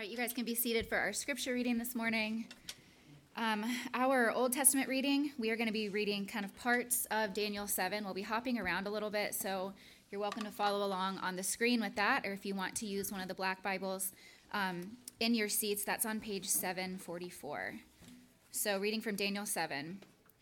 All right, you guys can be seated for our scripture reading this morning. Our Old Testament reading, we are going to be reading kind of parts of Daniel 7. We'll be hopping around a little bit, so you're welcome to follow along on the screen with that, or if you want to use one of the black Bibles in your seats, that's on page 744. So reading from Daniel 7.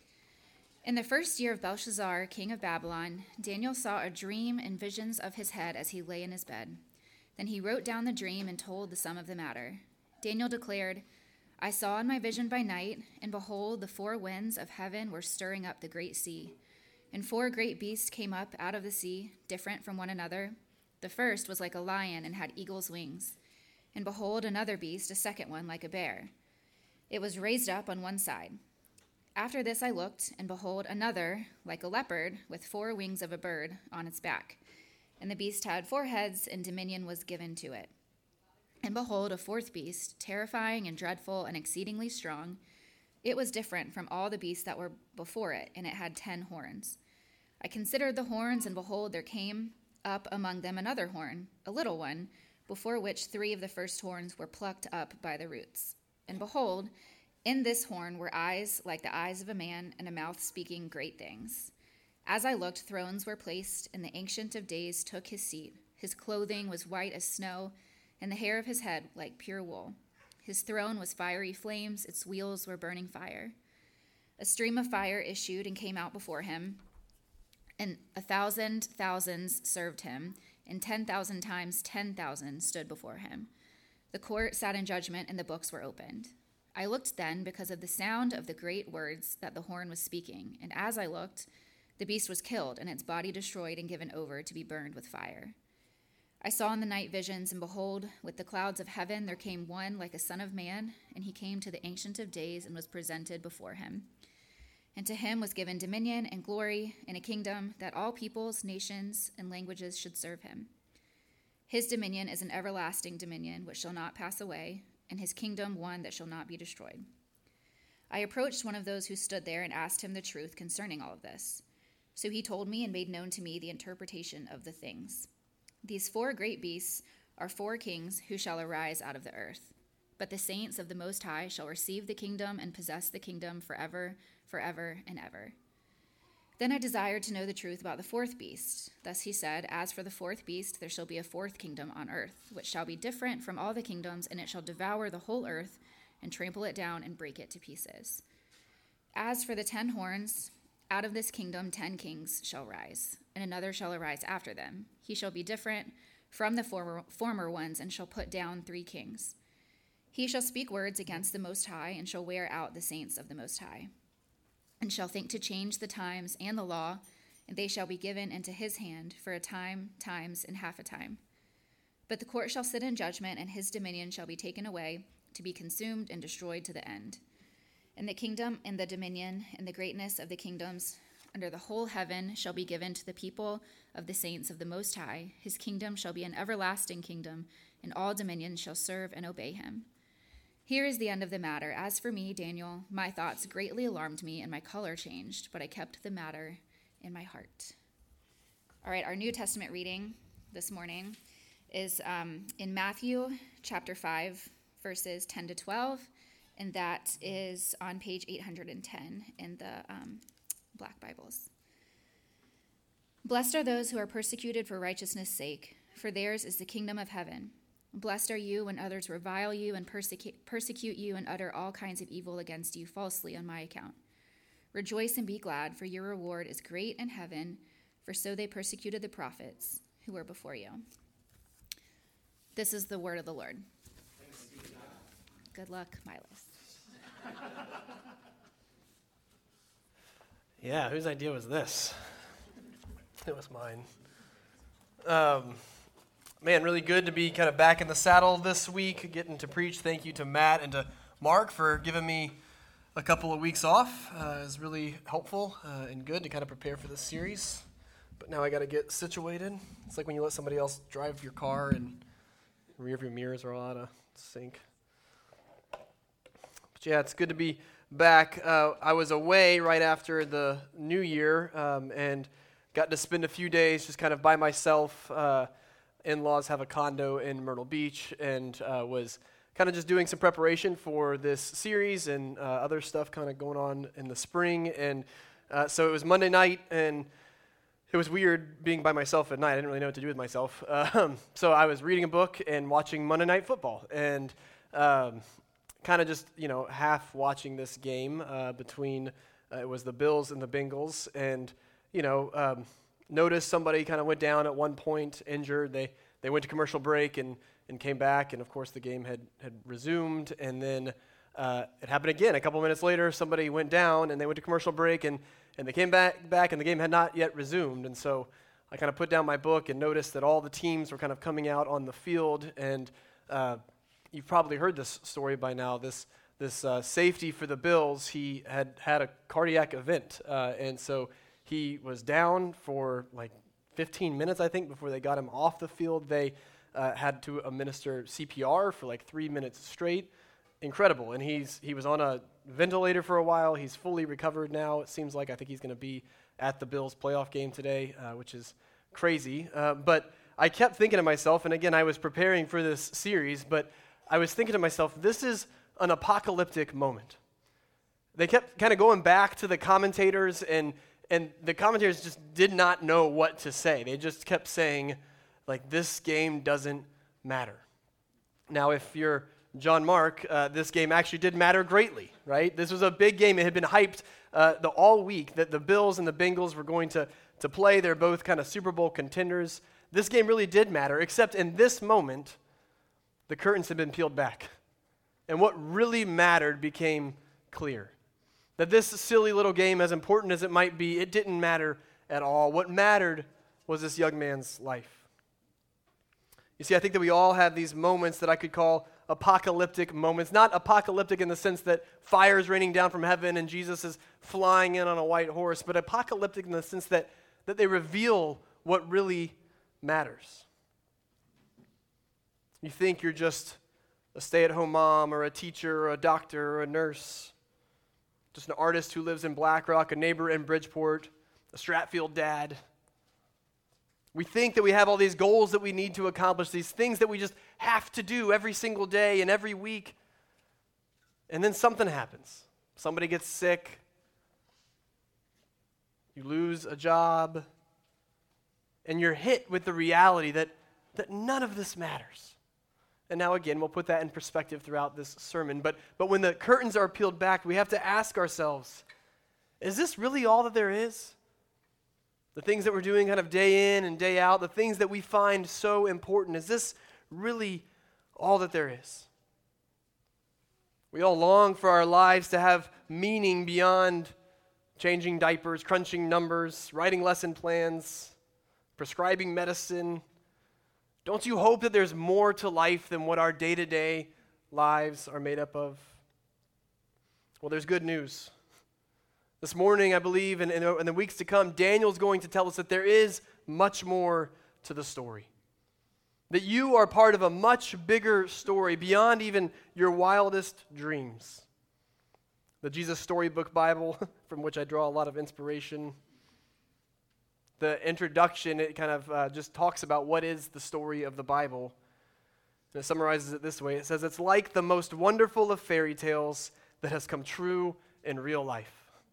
In the first year of Belshazzar, king of Babylon, Daniel saw a dream and visions of his head as he lay in his bed. Then he wrote down the dream and told the sum of the matter. Daniel declared, I saw in my vision by night, and behold, the four winds of heaven were stirring up the great sea. And four great beasts came up out of the sea, different from one another. The first was like a lion and had eagle's wings. And behold, another beast, a second one, like a bear. It was raised up on one side. After this I looked, and behold, another, like a leopard, with four wings of a bird on its back. And the beast had 4 heads, and dominion was given to it. And behold, a fourth beast, terrifying and dreadful and exceedingly strong. It was different from all the beasts that were before it, and it had 10 horns. I considered the horns, and behold, there came up among them another horn, a little one, before which 3 of the first horns were plucked up by the roots. And behold, in this horn were eyes like the eyes of a man, and a mouth speaking great things. As I looked, thrones were placed, and the Ancient of Days took his seat. His clothing was white as snow, and the hair of his head like pure wool. His throne was fiery flames, its wheels were burning fire. A stream of fire issued and came out before him, and 1,000 thousands served him, and 10,000 times 10,000 stood before him. The court sat in judgment, and the books were opened. I looked then because of the sound of the great words that the horn was speaking, and as I looked, the beast was killed, and its body destroyed and given over to be burned with fire. I saw in the night visions, and behold, with the clouds of heaven there came one like a son of man, and he came to the Ancient of Days and was presented before him. And to him was given dominion and glory and a kingdom that all peoples, nations, and languages should serve him. His dominion is an everlasting dominion which shall not pass away, and his kingdom one that shall not be destroyed. I approached one of those who stood there and asked him the truth concerning all of this. So he told me and made known to me the interpretation of the things. These 4 great beasts are 4 kings who shall arise out of the earth. But the saints of the Most High shall receive the kingdom and possess the kingdom forever, forever, and ever. Then I desired to know the truth about the 4th beast. Thus he said, As for the 4th beast, there shall be a 4th kingdom on earth, which shall be different from all the kingdoms, and it shall devour the whole earth and trample it down and break it to pieces. As for the 10 horns, out of this kingdom 10 kings shall rise, and another shall arise after them. He shall be different from the former ones, and shall put down 3 kings. He shall speak words against the Most High, and shall wear out the saints of the Most High, and shall think to change the times and the law, and they shall be given into his hand for a time, times, and half a time. But the court shall sit in judgment, and his dominion shall be taken away, to be consumed and destroyed to the end. And the kingdom and the dominion and the greatness of the kingdoms under the whole heaven shall be given to the people of the saints of the Most High. His kingdom shall be an everlasting kingdom, and all dominions shall serve and obey him. Here is the end of the matter. As for me, Daniel, my thoughts greatly alarmed me, and my color changed, but I kept the matter in my heart. All right, our New Testament reading this morning is in Matthew chapter 5, verses 10 to 12. And that is on page 810 in the Black Bibles. Blessed are those who are persecuted for righteousness' sake, for theirs is the kingdom of heaven. Blessed are you when others revile you and persecute you and utter all kinds of evil against you falsely on my account. Rejoice and be glad, for your reward is great in heaven, for so they persecuted the prophets who were before you. This is the word of the Lord. Good luck, Milos. Yeah, whose idea was this? It was mine. Man, really good to be kind of back in the saddle this week, getting to preach. Thank you to Matt and to Mark for giving me a couple of weeks off. It was really helpful and good to kind of prepare for this series. But now I got to get situated. It's like when you let somebody else drive your car and rear view mirrors are all out of sync. But yeah, it's good to be back. I was away right after the New Year and got to spend a few days just kind of by myself. In-laws have a condo in Myrtle Beach and was kind of just doing some preparation for this series and other stuff kind of going on in the spring. And so it was Monday night, and it was weird being by myself at night. I didn't really know what to do with myself. So I was reading a book and watching Monday Night Football, and kind of just, half watching this game between, it was the Bills and the Bengals, and, noticed somebody kind of went down at one point, injured. They went to commercial break and came back, and of course the game had resumed, and then it happened again. A couple minutes later, somebody went down, and they went to commercial break, and they came back, and the game had not yet resumed. And so I kind of put down my book and noticed that all the teams were kind of coming out on the field, and you've probably heard this story by now. This safety for the Bills, he had a cardiac event, and so he was down for like 15 minutes, I think, before they got him off the field. They had to administer CPR for like 3 minutes straight. Incredible. And he was on a ventilator for a while. He's fully recovered now. It seems like I think he's going to be at the Bills playoff game today, which is crazy. But I kept thinking to myself, and again, I was preparing for this series, but I was thinking to myself, this is an apocalyptic moment. They kept kind of going back to the commentators, and the commentators just did not know what to say. They just kept saying, like, this game doesn't matter. Now, if you're John Mark, this game actually did matter greatly, right? This was a big game. It had been hyped all week that the Bills and the Bengals were going to play. They're both kind of Super Bowl contenders. This game really did matter, except in this moment, the curtains had been peeled back. And what really mattered became clear. That this silly little game, as important as it might be, it didn't matter at all. What mattered was this young man's life. You see, I think that we all have these moments that I could call apocalyptic moments. Not apocalyptic in the sense that fire is raining down from heaven and Jesus is flying in on a white horse, but apocalyptic in the sense that they reveal what really matters. You think you're just a stay-at-home mom or a teacher or a doctor or a nurse, just an artist who lives in Black Rock, a neighbor in Bridgeport, a Stratfield dad. We think that we have all these goals that we need to accomplish, these things that we just have to do every single day and every week. And then something happens. Somebody gets sick. You lose a job. And you're hit with the reality that none of this matters. And now again, we'll put that in perspective throughout this sermon. But when the curtains are peeled back, we have to ask ourselves, is this really all that there is? The things that we're doing kind of day in and day out, the things that we find so important, is this really all that there is? We all long for our lives to have meaning beyond changing diapers, crunching numbers, writing lesson plans, prescribing medicine. Don't you hope that there's more to life than what our day-to-day lives are made up of? Well, there's good news. This morning, I believe, and in the weeks to come, Daniel's going to tell us that there is much more to the story. That you are part of a much bigger story beyond even your wildest dreams. The Jesus Storybook Bible, from which I draw a lot of inspiration. The introduction, it kind of just talks about what is the story of the Bible. And it summarizes it this way. It says, it's like the most wonderful of fairy tales that has come true in real life.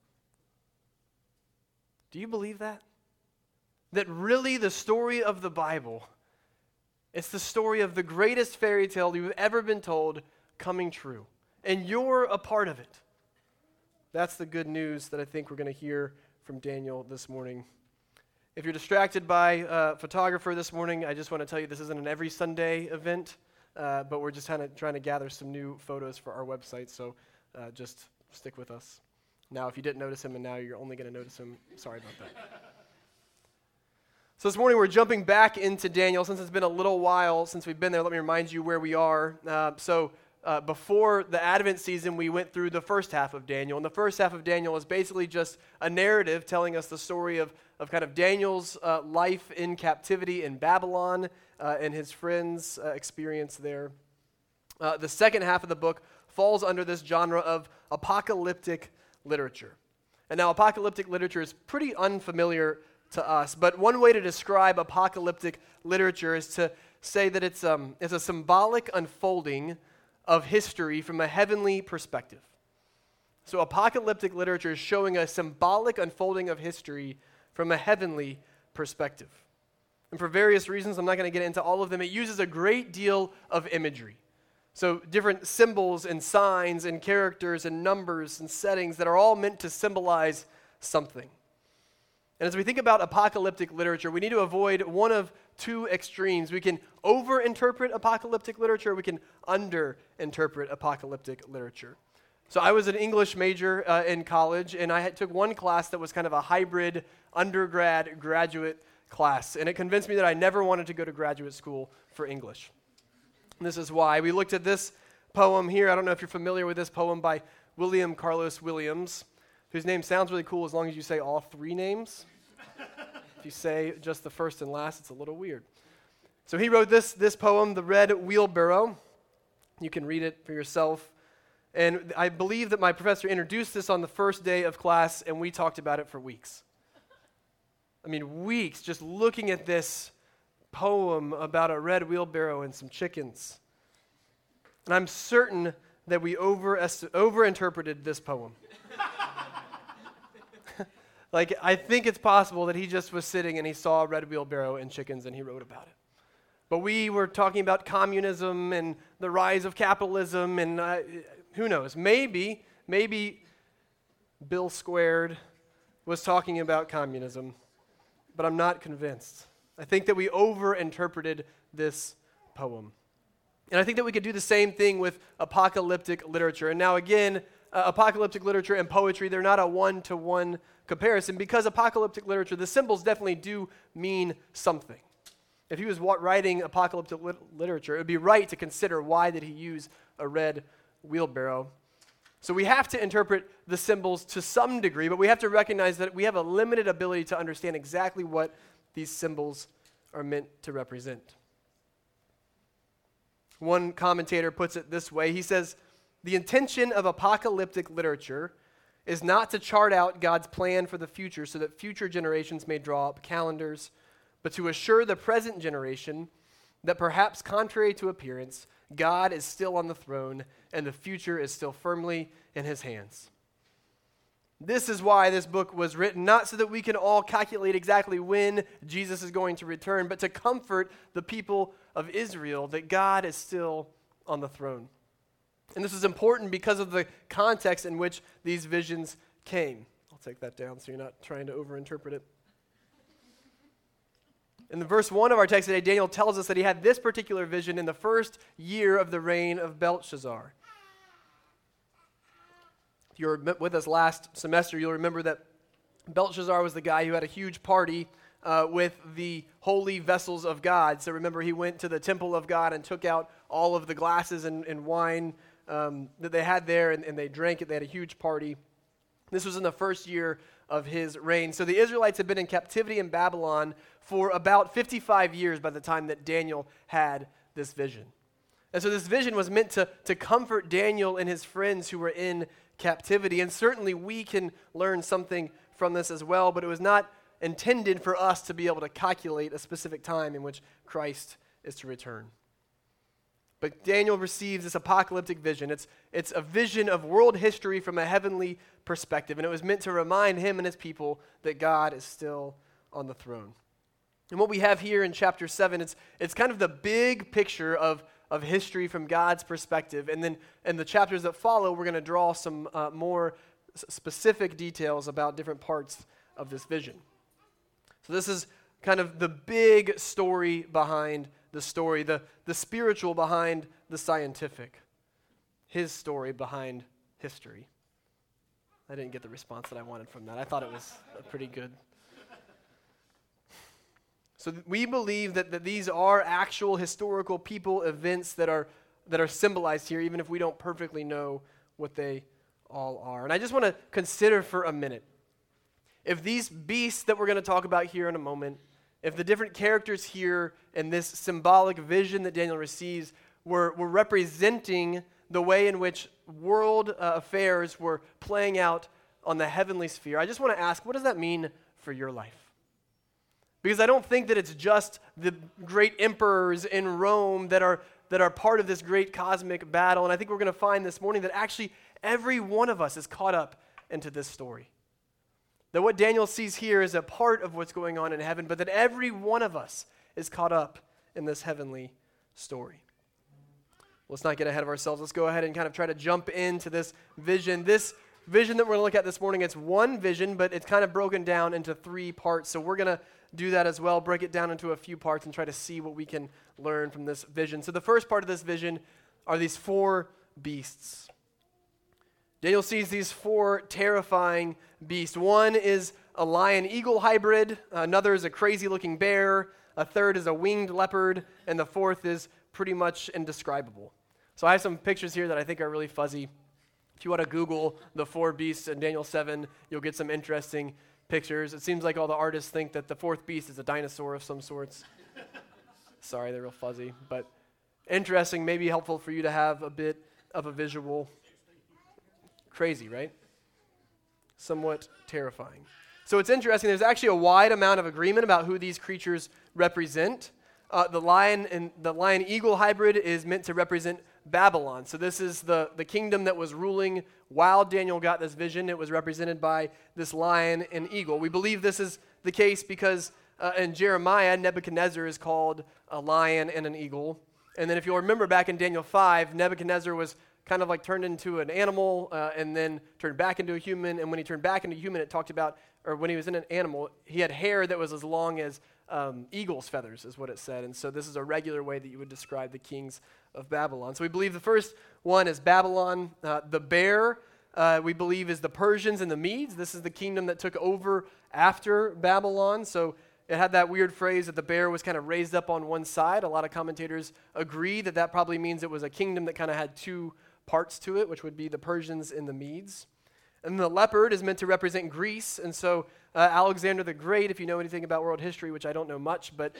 Do you believe that? That really the story of the Bible, it's the story of the greatest fairy tale you've ever been told coming true. And you're a part of it. That's the good news that I think we're going to hear from Daniel this morning. If you're distracted by a photographer this morning, I just want to tell you this isn't an every Sunday event, but we're just kind of trying to gather some new photos for our website, so just stick with us. Now, if you didn't notice him and now you're only going to notice him, sorry about that. So this morning we're jumping back into Daniel. Since it's been a little while since we've been there, let me remind you where we are. Before the Advent season, we went through the first half of Daniel. And the first half of Daniel is basically just a narrative telling us the story of kind of Daniel's life in captivity in Babylon and his friends' experience there. The second half of the book falls under this genre of apocalyptic literature. And now apocalyptic literature is pretty unfamiliar to us, but one way to describe apocalyptic literature is to say that it's a symbolic unfolding of history from a heavenly perspective. So apocalyptic literature is showing a symbolic unfolding of history from a heavenly perspective. And for various reasons, I'm not going to get into all of them, it uses a great deal of imagery. So different symbols and signs and characters and numbers and settings that are all meant to symbolize something. And as we think about apocalyptic literature, we need to avoid one of two extremes. We can over-interpret apocalyptic literature, or we can under-interpret apocalyptic literature. So I was an English major in college, and I took one class that was kind of a hybrid undergrad, graduate class. And it convinced me that I never wanted to go to graduate school for English. And this is why. We looked at this poem here. I don't know if you're familiar with this poem by William Carlos Williams, whose name sounds really cool as long as you say all three names. If you say just the first and last, it's a little weird. So he wrote this poem, The Red Wheelbarrow. You can read it for yourself. And I believe that my professor introduced this on the first day of class, and we talked about it for weeks. I mean, weeks just looking at this poem about a red wheelbarrow and some chickens. And I'm certain that we overinterpreted this poem. Like, I think it's possible that he just was sitting and he saw a red wheelbarrow and chickens and he wrote about it. But we were talking about communism and the rise of capitalism and who knows, maybe Bill Squared was talking about communism, but I'm not convinced. I think that we overinterpreted this poem. And I think that we could do the same thing with apocalyptic literature. And now again, apocalyptic literature and poetry, they're not a one-to-one comparison because apocalyptic literature, the symbols definitely do mean something. If he was writing apocalyptic literature, it would be right to consider why did he use a red wheelbarrow. So we have to interpret the symbols to some degree, but we have to recognize that we have a limited ability to understand exactly what these symbols are meant to represent. One commentator puts it this way. He says, the intention of apocalyptic literature is not to chart out God's plan for the future so that future generations may draw up calendars, but to assure the present generation that perhaps contrary to appearance, God is still on the throne and the future is still firmly in his hands. This is why this book was written, not so that we can all calculate exactly when Jesus is going to return, but to comfort the people of Israel that God is still on the throne. And this is important because of the context in which these visions came. I'll take that down so you're not trying to overinterpret it. In the verse 1 of our text today, Daniel tells us that he had this particular vision in the first year of the reign of Belshazzar. If you were with us last semester, you'll remember that Belshazzar was the guy who had a huge party with the holy vessels of God. So remember, he went to the temple of God and took out all of the glasses and wine that they had there, and they drank it. They had a huge party. This was in the first year of his reign. So the Israelites had been in captivity in Babylon for about 55 years by the time that Daniel had this vision. And so this vision was meant to comfort Daniel and his friends who were in captivity. And certainly we can learn something from this as well, but it was not intended for us to be able to calculate a specific time in which Christ is to return. But Daniel receives this apocalyptic vision. It's a vision of world history from a heavenly perspective, and it was meant to remind him and his people that God is still on the throne. And what we have here in chapter 7, it's kind of the big picture of history from God's perspective. And then in the chapters that follow, we're going to draw some more specific details about different parts of this vision. So this is kind of the big story behind the story, the spiritual behind the scientific, his story behind history. I didn't get the response that I wanted from that. I thought it was pretty good. So we believe that these are actual historical people events that are symbolized here, even if we don't perfectly know what they all are. And I just want to consider for a minute, if these beasts that we're going to talk about here in a moment, if the different characters here in this symbolic vision that Daniel receives were representing the way in which world affairs were playing out on the heavenly sphere, I just want to ask, what does that mean for your life? Because I don't think that it's just the great emperors in Rome that are part of this great cosmic battle. And I think we're going to find this morning that actually every one of us is caught up into this story. That what Daniel sees here is a part of what's going on in heaven, but that every one of us is caught up in this heavenly story. Let's not get ahead of ourselves. Let's go ahead and kind of try to jump into this vision. This vision that we're going to look at this morning, it's one vision, but it's kind of broken down into three parts. So we're going to do that as well, break it down into a few parts and try to see what we can learn from this vision. So the first part of this vision are these four beasts. Daniel sees these four terrifying beasts. One is a lion-eagle hybrid, another is a crazy-looking bear, a third is a winged leopard, and the fourth is pretty much indescribable. So I have some pictures here that I think are really fuzzy. If you want to Google the four beasts in Daniel 7, you'll get some interesting pictures. It seems like all the artists think that the fourth beast is a dinosaur of some sorts. Sorry, they're real fuzzy, but interesting, maybe helpful for you to have a bit of a visual. Crazy, right? Somewhat terrifying. So it's interesting. There's actually a wide amount of agreement about who these creatures represent. The lion-eagle hybrid is meant to represent Babylon. So this is the kingdom that was ruling while Daniel got this vision. It was represented by this lion and eagle. We believe this is the case because in Jeremiah, Nebuchadnezzar is called a lion and an eagle. And then if you'll remember back in Daniel 5, Nebuchadnezzar was kind of like turned into an animal and then turned back into a human. And when he turned back into a human, it talked about, or when he was in an animal, he had hair that was as long as eagle's feathers is what it said. And so this is a regular way that you would describe the kings of Babylon. So we believe the first one is Babylon. The bear, we believe, is the Persians and the Medes. This is the kingdom that took over after Babylon. So it had that weird phrase that the bear was kind of raised up on one side. A lot of commentators agree that that probably means it was a kingdom that kind of had two parts to it, which would be the Persians and the Medes. And the leopard is meant to represent Greece. And so Alexander the Great, if you know anything about world history, which I don't know much, but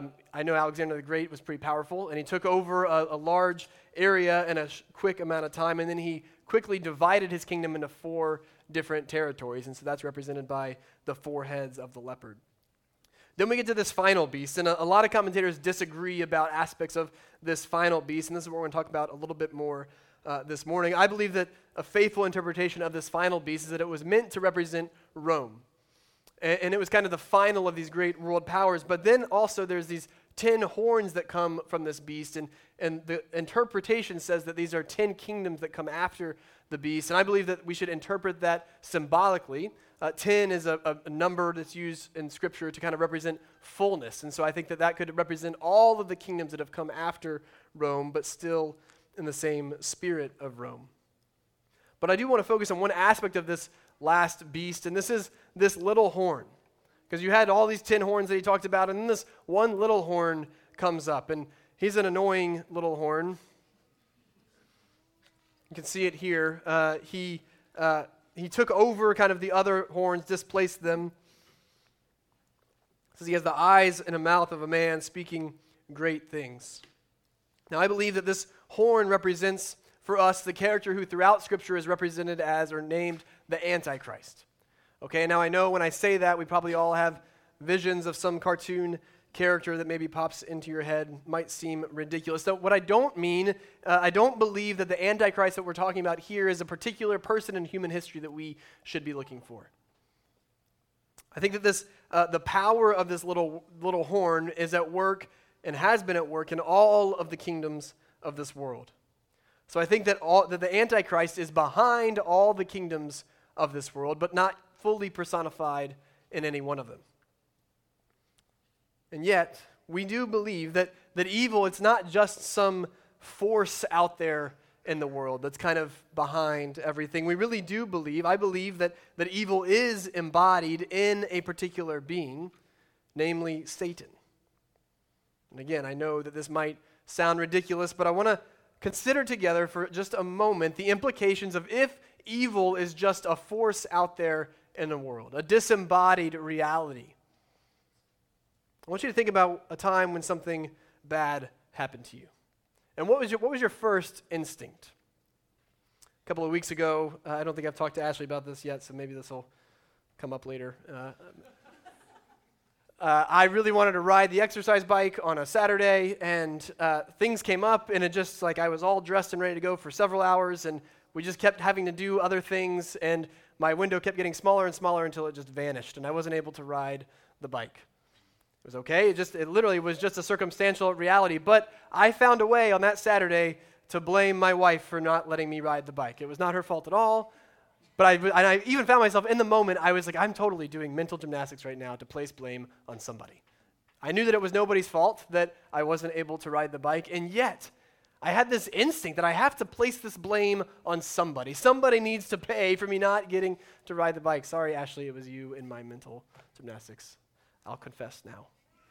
I know Alexander the Great was pretty powerful. And he took over a large area in a quick amount of time. And then he quickly divided his kingdom into four different territories. And so that's represented by the four heads of the leopard. Then we get to this final beast. And a lot of commentators disagree about aspects of this final beast. And this is what we're going to talk about a little bit more this morning. I believe that a faithful interpretation of this final beast is that it was meant to represent Rome. And it was kind of the final of these great world powers. But then also there's these 10 horns that come from this beast. And the interpretation says that these are 10 kingdoms that come after the beast. And I believe that we should interpret that symbolically. 10 is a number that's used in Scripture to kind of represent fullness. And so I think that that could represent all of the kingdoms that have come after Rome, but still in the same spirit of Rome. But I do want to focus on one aspect of this last beast, and this is this little horn. Because you had all these 10 horns that he talked about, and then this one little horn comes up, and he's an annoying little horn. You can see it here. He took over kind of the other horns, displaced them. It says he has the eyes and a mouth of a man speaking great things. Now, I believe that this horn represents for us the character who throughout Scripture is represented as or named the Antichrist. Okay, now I know when I say that, we probably all have visions of some cartoon character that maybe pops into your head, might seem ridiculous. So what I don't mean, I don't believe that the Antichrist that we're talking about here is a particular person in human history that we should be looking for. I think that this, the power of this little horn is at work and has been at work in all of the kingdoms of this world. So I think that the Antichrist is behind all the kingdoms of this world, but not fully personified in any one of them. And yet, we do believe that evil, it's not just some force out there in the world that's kind of behind everything. We really do believe, I believe that evil is embodied in a particular being, namely Satan. And again, I know that this might sound ridiculous, but I want to consider together for just a moment the implications of if evil is just a force out there in the world, a disembodied reality. I want you to think about a time when something bad happened to you. And what was your first instinct? A couple of weeks ago, I don't think I've talked to Ashley about this yet, so maybe this will come up later. I really wanted to ride the exercise bike on a Saturday, and things came up, and it just, like, I was all dressed and ready to go for several hours, and we just kept having to do other things, and my window kept getting smaller and smaller until it just vanished, and I wasn't able to ride the bike. It was okay. It literally was just a circumstantial reality, but I found a way on that Saturday to blame my wife for not letting me ride the bike. It was not her fault at all. But I even found myself in the moment, I was like, I'm totally doing mental gymnastics right now to place blame on somebody. I knew that it was nobody's fault that I wasn't able to ride the bike, and yet I had this instinct that I have to place this blame on somebody. Somebody needs to pay for me not getting to ride the bike. Sorry, Ashley, it was you in my mental gymnastics. I'll confess now.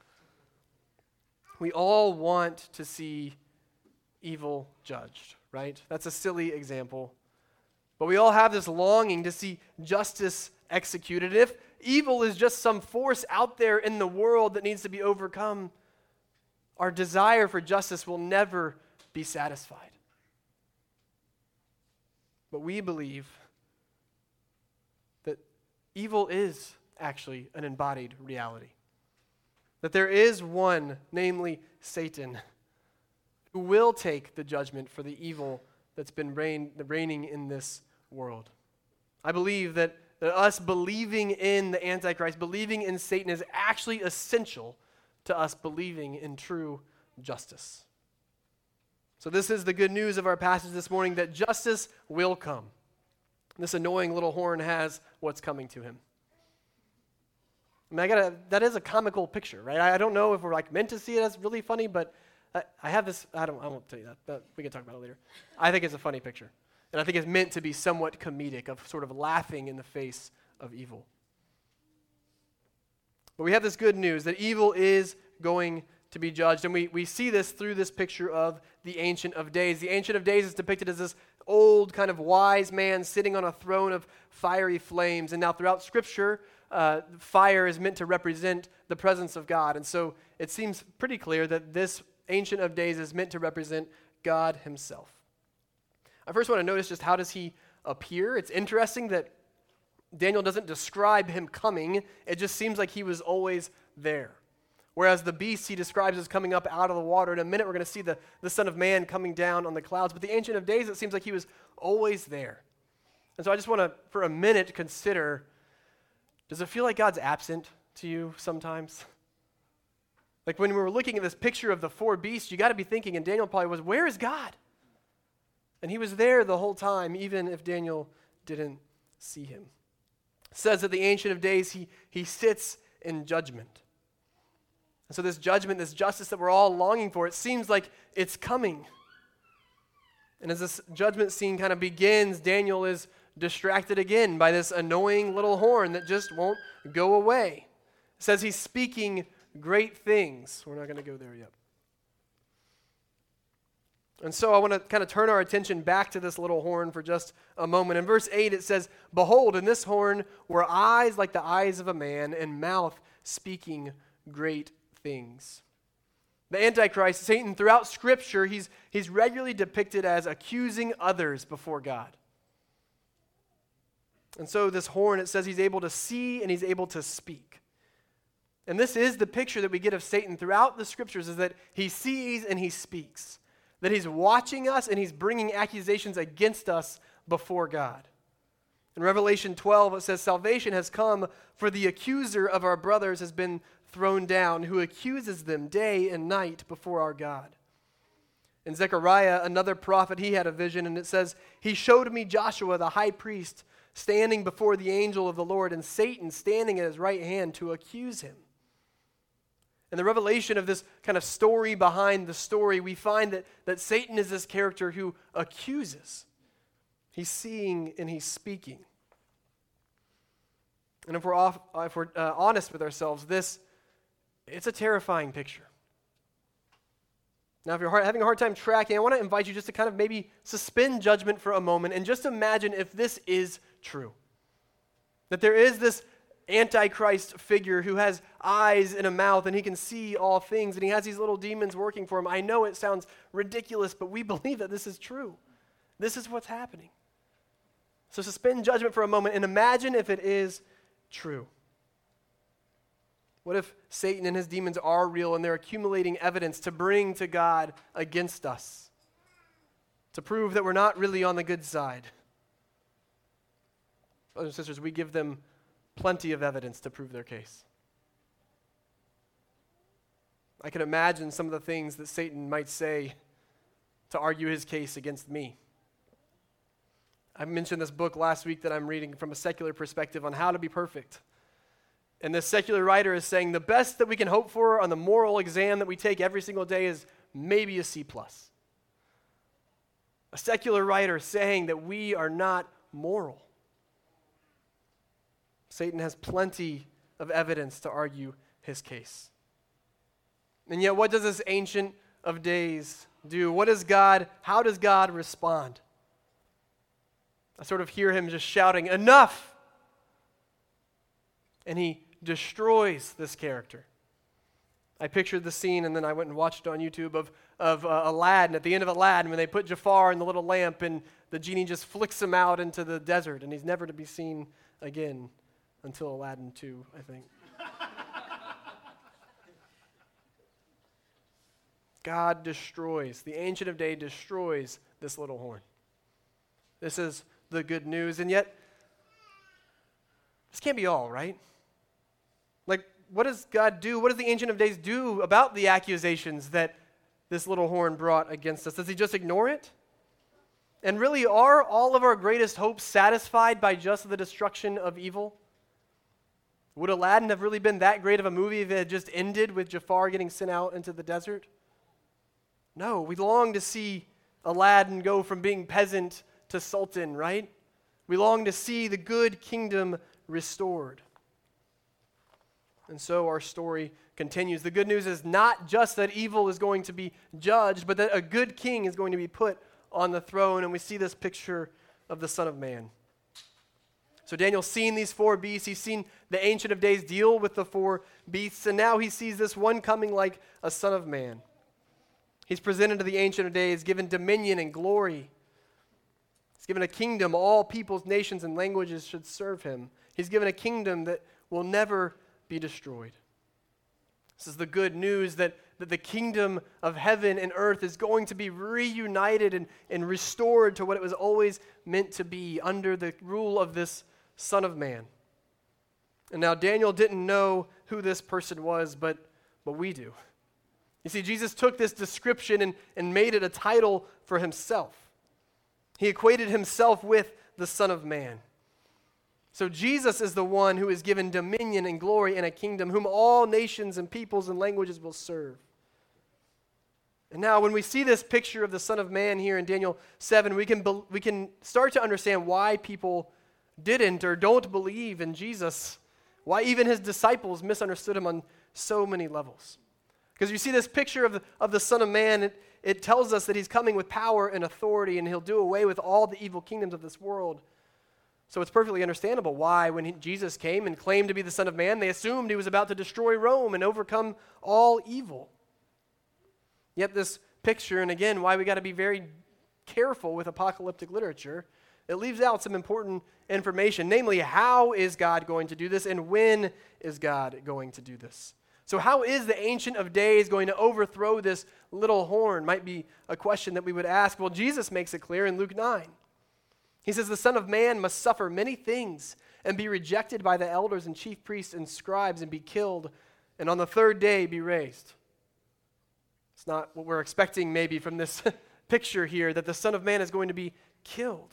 We all want to see evil judged, right? That's a silly example. But we all have this longing to see justice executed. If evil is just some force out there in the world that needs to be overcome, our desire for justice will never be satisfied. But we believe that evil is actually an embodied reality. That there is one, namely Satan, who will take the judgment for the evil that's been reigning in this world. I believe that us believing in the Antichrist, believing in Satan, is actually essential to us believing in true justice. So this is the good news of our passage this morning, that justice will come. This annoying little horn has what's coming to him. I mean, that is a comical picture, right? I don't know if we're meant to see it as really funny, but I have this, I won't tell you that, but we can talk about it later. I think it's a funny picture. And I think it's meant to be somewhat comedic, of sort of laughing in the face of evil. But we have this good news that evil is going to be judged, and we see this through this picture of the Ancient of Days. The Ancient of Days is depicted as this old kind of wise man sitting on a throne of fiery flames. And now throughout Scripture, fire is meant to represent the presence of God. And so it seems pretty clear that this Ancient of Days is meant to represent God himself. I first want to notice just how does he appear. It's interesting that Daniel doesn't describe him coming. It just seems like he was always there. Whereas the beast he describes as coming up out of the water. In a minute we're going to see the Son of Man coming down on the clouds. But the Ancient of Days, it seems like he was always there. And so I just want to, for a minute, consider, does it feel like God's absent to you sometimes? Like when we were looking at this picture of the four beasts, you got to be thinking, and Daniel probably was, where is God? And he was there the whole time, even if Daniel didn't see him. It says that the Ancient of Days, he sits in judgment. And so this judgment, this justice that we're all longing for, it seems like it's coming. And as this judgment scene kind of begins, Daniel is distracted again by this annoying little horn that just won't go away. It says he's speaking great things. We're not going to go there yet. And so I want to kind of turn our attention back to this little horn for just a moment. In verse 8 it says, "Behold, in this horn were eyes like the eyes of a man, and mouth speaking great things." The Antichrist, Satan, throughout Scripture, he's regularly depicted as accusing others before God. And so this horn, it says he's able to see and he's able to speak. And this is the picture that we get of Satan throughout the Scriptures, is that he sees and he speaks. That he's watching us and he's bringing accusations against us before God. In Revelation 12, it says, "Salvation has come, for the accuser of our brothers has been thrown down, who accuses them day and night before our God." In Zechariah, another prophet, he had a vision, and it says, "He showed me Joshua, the high priest, standing before the angel of the Lord, and Satan standing at his right hand to accuse him." In the revelation of this kind of story behind the story, we find that Satan is this character who accuses. He's seeing and he's speaking. And if we're honest with ourselves, it's a terrifying picture. Now, if you're having a hard time tracking, I want to invite you just to kind of maybe suspend judgment for a moment and just imagine if this is true. That there is this Antichrist figure who has eyes and a mouth and he can see all things and he has these little demons working for him. I know it sounds ridiculous, but we believe that this is true. This is what's happening. So suspend judgment for a moment and imagine if it is true. What if Satan and his demons are real and they're accumulating evidence to bring to God against us, to prove that we're not really on the good side? Brothers and sisters, we give them plenty of evidence to prove their case. I can imagine some of the things that Satan might say to argue his case against me. I mentioned this book last week that I'm reading from a secular perspective on how to be perfect. And this secular writer is saying the best that we can hope for on the moral exam that we take every single day is maybe a C+. A secular writer saying that we are not moral. Satan has plenty of evidence to argue his case. And yet, what does this Ancient of Days do? How does God respond? I sort of hear him just shouting, "Enough!" And he destroys this character. I pictured the scene, and then I went and watched it on YouTube of Aladdin. At the end of Aladdin, when they put Jafar in the little lamp, and the genie just flicks him out into the desert, and he's never to be seen again until Aladdin 2, I think. God destroys, the Ancient of Days destroys this little horn. This is the good news, and yet, this can't be all, right? Like, what does God do? What does the Ancient of Days do about the accusations that this little horn brought against us? Does he just ignore it? And really, are all of our greatest hopes satisfied by just the destruction of evil? Would Aladdin have really been that great of a movie if it had just ended with Jafar getting sent out into the desert? No, we long to see Aladdin go from being peasant to sultan, right? We long to see the good kingdom restored. And so our story continues. The good news is not just that evil is going to be judged, but that a good king is going to be put on the throne, and we see this picture of the Son of Man. So Daniel's seen these 4 beasts. He's seen the Ancient of Days deal with the 4 beasts, and now he sees this one coming like a Son of Man. He's presented to the Ancient of Days, given dominion and glory. He's given a kingdom. All peoples, nations, and languages should serve him. He's given a kingdom that will never be destroyed. This is the good news that the kingdom of heaven and earth is going to be reunited and restored to what it was always meant to be under the rule of this Son of Man. And now Daniel didn't know who this person was, but we do. You see, Jesus took this description and made it a title for himself. He equated himself with the Son of Man. So Jesus is the one who is given dominion and glory and a kingdom whom all nations and peoples and languages will serve. And now when we see this picture of the Son of Man here in Daniel 7, we can start to understand why people didn't or don't believe in Jesus, why even his disciples misunderstood him on so many levels. Because you see this picture of the Son of Man, it tells us that he's coming with power and authority, and he'll do away with all the evil kingdoms of this world. So it's perfectly understandable why when Jesus came and claimed to be the Son of Man, they assumed he was about to destroy Rome and overcome all evil. Yet this picture, and again, why we got to be very careful with apocalyptic literature, it leaves out some important information, namely, how is God going to do this, and when is God going to do this? So how is the Ancient of Days going to overthrow this little horn? Might be a question that we would ask. Well, Jesus makes it clear in Luke 9. He says, the Son of Man must suffer many things and be rejected by the elders and chief priests and scribes and be killed, and on the 3rd day be raised. It's not what we're expecting maybe from this picture here, that the Son of Man is going to be killed.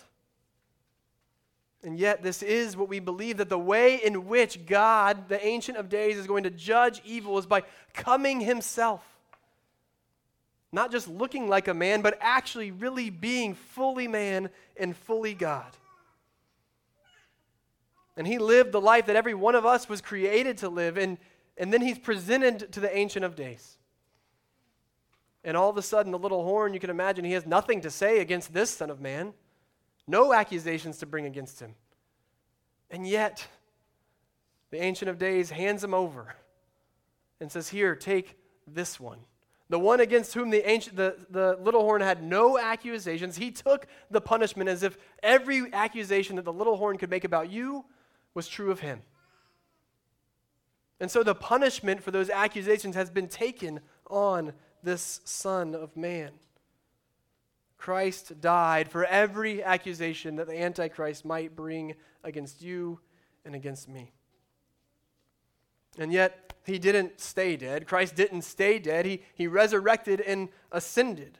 And yet this is what we believe, that the way in which God, the Ancient of Days, is going to judge evil is by coming himself. Not just looking like a man, but actually really being fully man and fully God. And he lived the life that every one of us was created to live, and then he's presented to the Ancient of Days. And all of a sudden, the little horn, you can imagine, he has nothing to say against this Son of Man. No accusations to bring against him. And yet, the Ancient of Days hands him over and says, here, take this one. The one against whom the little horn had no accusations, he took the punishment as if every accusation that the little horn could make about you was true of him. And so the punishment for those accusations has been taken on this Son of Man. Christ died for every accusation that the Antichrist might bring against you and against me. And yet, he didn't stay dead. Christ didn't stay dead. He resurrected and ascended.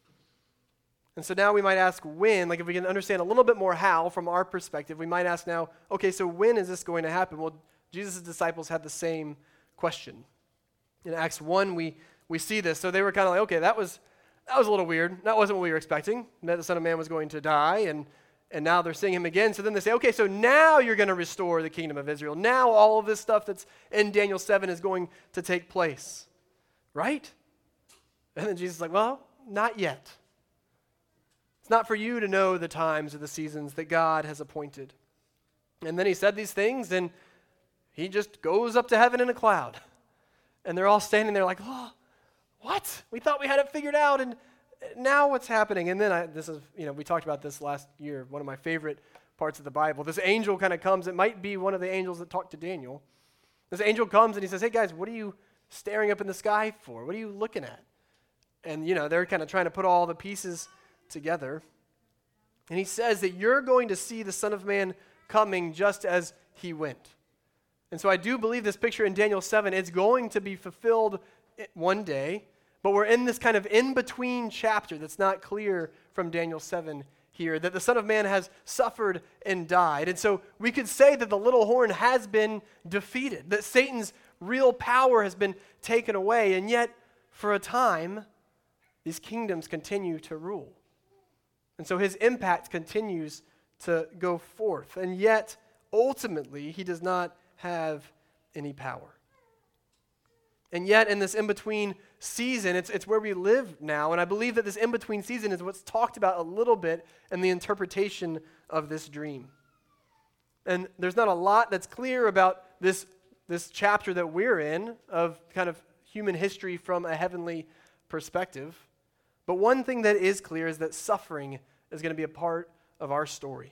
And so now we might ask when, like if we can understand a little bit more how from our perspective, we might ask now, okay, so when is this going to happen? Well, Jesus' disciples had the same question. In Acts 1, we see this. So they were kind of like, okay, that was a little weird. That wasn't what we were expecting, that the Son of Man was going to die, and now they're seeing him again. So then they say, okay, so now you're going to restore the kingdom of Israel. Now all of this stuff that's in Daniel 7 is going to take place, right? And then Jesus is like, well, not yet. It's not for you to know the times or the seasons that God has appointed. And then he said these things, and he just goes up to heaven in a cloud. And they're all standing there like, oh, what? We thought we had it figured out, and now what's happening? And then we talked about this last year, one of my favorite parts of the Bible. This angel kind of comes. It might be one of the angels that talked to Daniel. This angel comes and he says, hey guys, what are you staring up in the sky for? What are you looking at? And, they're kind of trying to put all the pieces together. And he says that you're going to see the Son of Man coming just as he went. And so I do believe this picture in Daniel 7 is going to be fulfilled one day, but we're in this kind of in-between chapter that's not clear from Daniel 7 here, that the Son of Man has suffered and died. And so we could say that the little horn has been defeated, that Satan's real power has been taken away, and yet for a time, these kingdoms continue to rule. And so his impact continues to go forth, and yet ultimately he does not have any power. And yet in this in-between season, it's where we live now, and I believe that this in-between season is what's talked about a little bit in the interpretation of this dream. And there's not a lot that's clear about this chapter that we're in of kind of human history from a heavenly perspective. But one thing that is clear is that suffering is going to be a part of our story.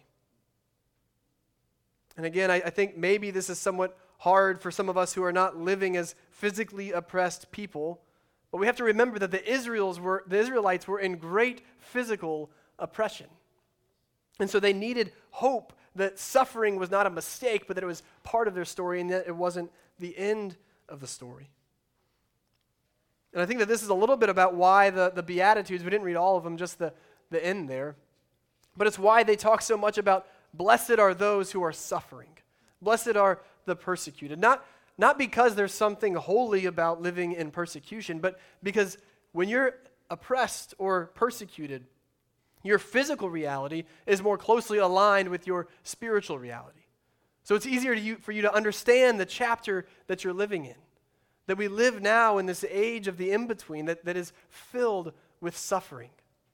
And again, I think maybe this is somewhat hard for some of us who are not living as physically oppressed people, but we have to remember that the Israelites were in great physical oppression. And so they needed hope that suffering was not a mistake, but that it was part of their story and that it wasn't the end of the story. And I think that this is a little bit about why the Beatitudes, we didn't read all of them, just the end there, but it's why they talk so much about blessed are those who are suffering. Blessed are the persecuted. Not because there's something holy about living in persecution, but because when you're oppressed or persecuted, your physical reality is more closely aligned with your spiritual reality. So it's easier for you to understand the chapter that you're living in. That we live now in this age of the in-between that is filled with suffering.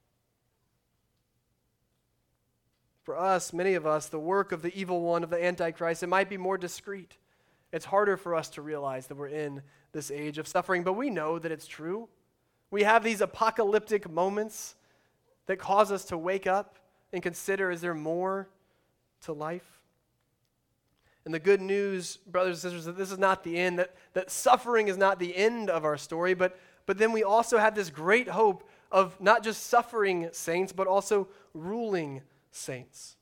For us, many of us, the work of the evil one, of the Antichrist, it might be more discreet. It's harder for us to realize that we're in this age of suffering, but we know that it's true. We have these apocalyptic moments that cause us to wake up and consider, is there more to life? And the good news, brothers and sisters, that this is not the end, that suffering is not the end of our story, but then we also have this great hope of not just suffering saints, but also ruling saints.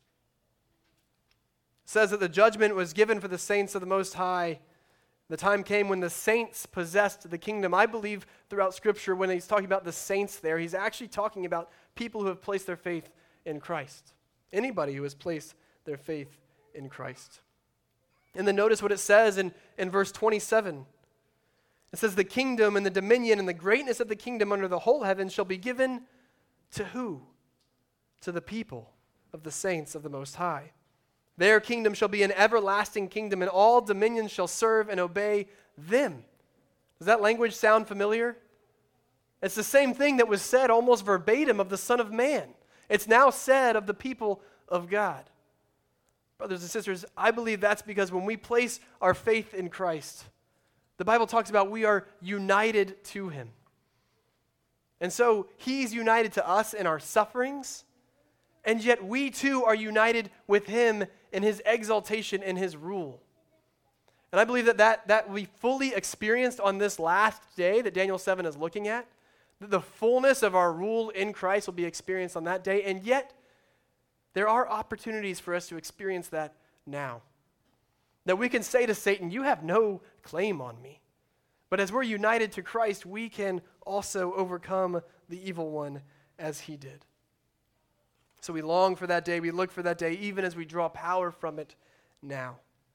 It says that the judgment was given for the saints of the Most High. The time came when the saints possessed the kingdom. I believe throughout Scripture, when he's talking about the saints there, he's actually talking about people who have placed their faith in Christ. Anybody who has placed their faith in Christ. And then notice what it says in verse 27. It says, the kingdom and the dominion and the greatness of the kingdom under the whole heaven shall be given to who? To the people of the saints of the Most High. Their kingdom shall be an everlasting kingdom, and all dominions shall serve and obey them. Does that language sound familiar? It's the same thing that was said almost verbatim of the Son of Man. It's now said of the people of God. Brothers and sisters, I believe that's because when we place our faith in Christ, the Bible talks about we are united to Him. And so He's united to us in our sufferings, and yet we too are united with Him in His exaltation and His rule. And I believe that will be fully experienced on this last day that Daniel 7 is looking at. That the fullness of our rule in Christ will be experienced on that day. And yet, there are opportunities for us to experience that now. That we can say to Satan, you have no claim on me. But as we're united to Christ, we can also overcome the evil one as he did. So we long for that day. We look for that day even as we draw power from it now.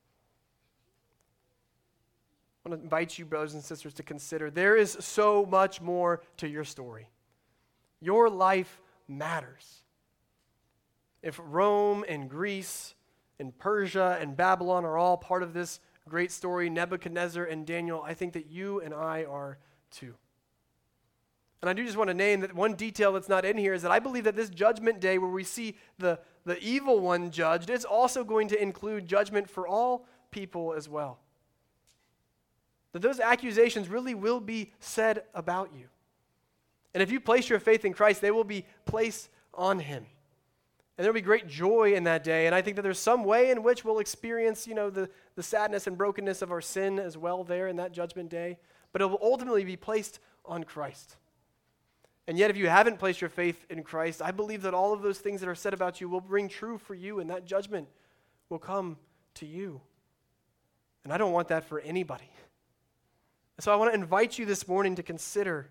I want to invite you, brothers and sisters, to consider there is so much more to your story. Your life matters. If Rome and Greece and Persia and Babylon are all part of this great story, Nebuchadnezzar and Daniel, I think that you and I are too. And I do just want to name that one detail that's not in here is that I believe that this judgment day where we see the evil one judged, it's also going to include judgment for all people as well. That those accusations really will be said about you. And if you place your faith in Christ, they will be placed on him. And there will be great joy in that day. And I think that there's some way in which we'll experience, the sadness and brokenness of our sin as well there in that judgment day. But it will ultimately be placed on Christ. And yet if you haven't placed your faith in Christ, I believe that all of those things that are said about you will ring true for you, and that judgment will come to you. And I don't want that for anybody. So I want to invite you this morning to consider,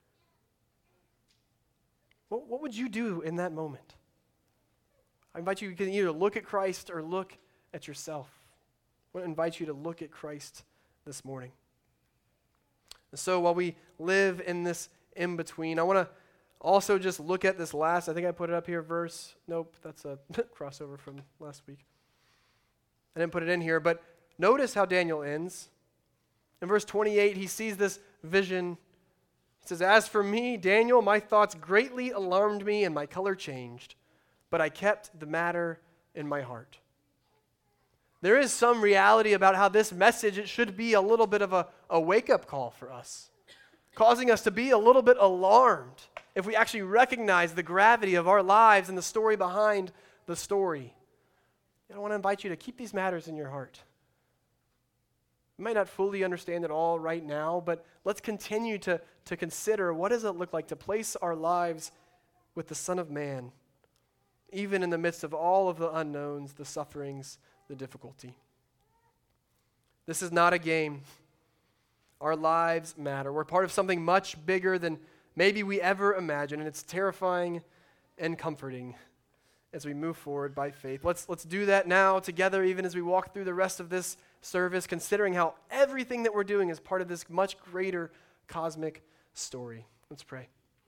what would you do in that moment? I invite you to either look at Christ or look at yourself. I want to invite you to look at Christ this morning. And so while we live in this in-between, I want to also just look at this last, I think I put it up here, verse. Nope, that's a crossover from last week. I didn't put it in here, but notice how Daniel ends. In verse 28, he sees this vision. He says, "As for me, Daniel, my thoughts greatly alarmed me and my color changed, but I kept the matter in my heart." There is some reality about how this message, it should be a little bit of a wake-up call for us, causing us to be a little bit alarmed if we actually recognize the gravity of our lives and the story behind the story. I want to invite you to keep these matters in your heart. You might not fully understand it all right now, but let's continue to consider what does it look like to place our lives with the Son of Man, even in the midst of all of the unknowns, the sufferings, the difficulty. This is not a game. Our lives matter. We're part of something much bigger than maybe we ever imagined, and it's terrifying and comforting as we move forward by faith. Let's do that now together, even as we walk through the rest of this service, considering how everything that we're doing is part of this much greater cosmic story. Let's pray.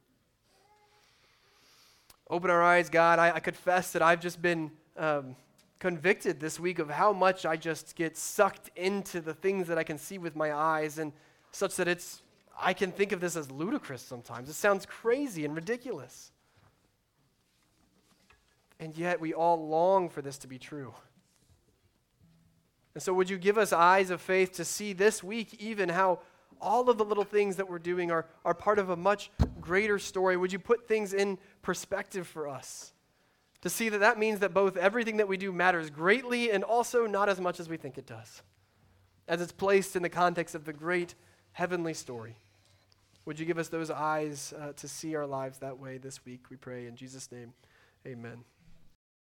Open our eyes, God. I confess that I've just been convicted this week of how much I just get sucked into the things that I can see with my eyes, and such that I can think of this as ludicrous sometimes. It sounds crazy and ridiculous. And yet we all long for this to be true. And so would you give us eyes of faith to see this week even how all of the little things that we're doing are part of a much greater story? Would you put things in perspective for us to see that means that both everything that we do matters greatly and also not as much as we think it does, as it's placed in the context of the great heavenly story? Would you give us those eyes to see our lives that way this week, we pray in Jesus' name, amen.